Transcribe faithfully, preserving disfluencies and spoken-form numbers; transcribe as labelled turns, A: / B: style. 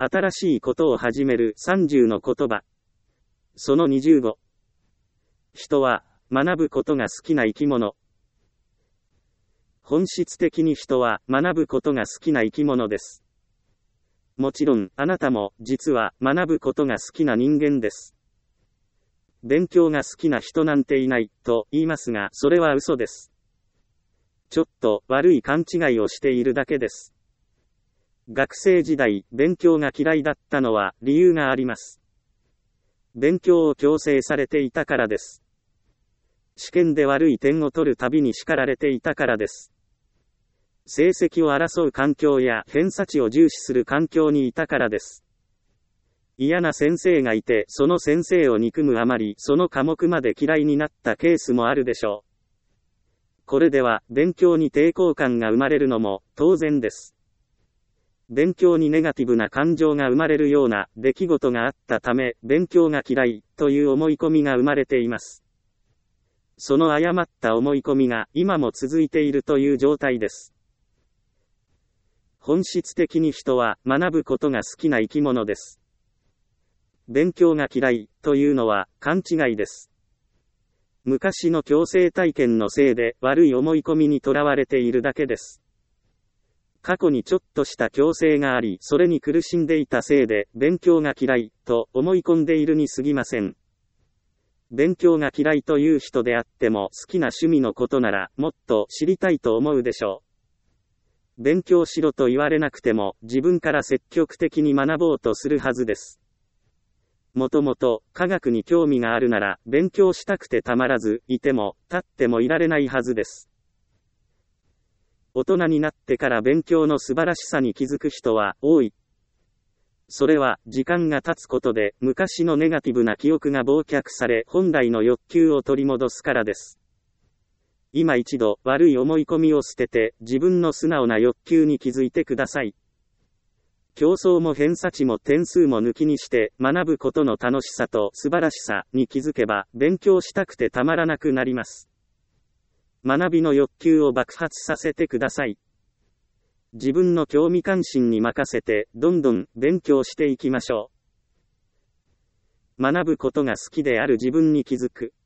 A: 新しいことを始めるさんじゅうの言葉。そのにじゅうご。人は学ぶことが好きな生き物。本質的に人は学ぶことが好きな生き物です。もちろん、あなたも実は学ぶことが好きな人間です。勉強が好きな人なんていないと言いますが、それは嘘です。ちょっと悪い勘違いをしているだけです。学生時代、勉強が嫌いだったのは理由があります。勉強を強制されていたからです。試験で悪い点を取るたびに叱られていたからです。成績を争う環境や偏差値を重視する環境にいたからです。嫌な先生がいて、その先生を憎むあまり、その科目まで嫌いになったケースもあるでしょう。これでは、勉強に抵抗感が生まれるのも当然です。勉強にネガティブな感情が生まれるような出来事があったため、勉強が嫌いという思い込みが生まれています。その誤った思い込みが今も続いているという状態です。本質的に人は学ぶことが好きな生き物です。勉強が嫌いというのは勘違いです。昔の強制体験のせいで悪い思い込みにとらわれているだけです。過去にちょっとした強制があり、それに苦しんでいたせいで勉強が嫌いと思い込んでいるに過ぎません。勉強が嫌いという人であっても好きな趣味のことならもっと知りたいと思うでしょう。勉強しろと言われなくても自分から積極的に学ぼうとするはずです。もともと科学に興味があるなら勉強したくてたまらずいても立ってもいられないはずです。大人になってから勉強の素晴らしさに気づく人は多い。それは時間が経つことで昔のネガティブな記憶が忘却され本来の欲求を取り戻すからです。今一度悪い思い込みを捨てて自分の素直な欲求に気づいてください。競争も偏差値も点数も抜きにして学ぶことの楽しさと素晴らしさに気づけば勉強したくてたまらなくなります。学びの欲求を爆発させてください。自分の興味関心に任せてどんどん勉強していきましょう。学ぶことが好きである自分に気づく。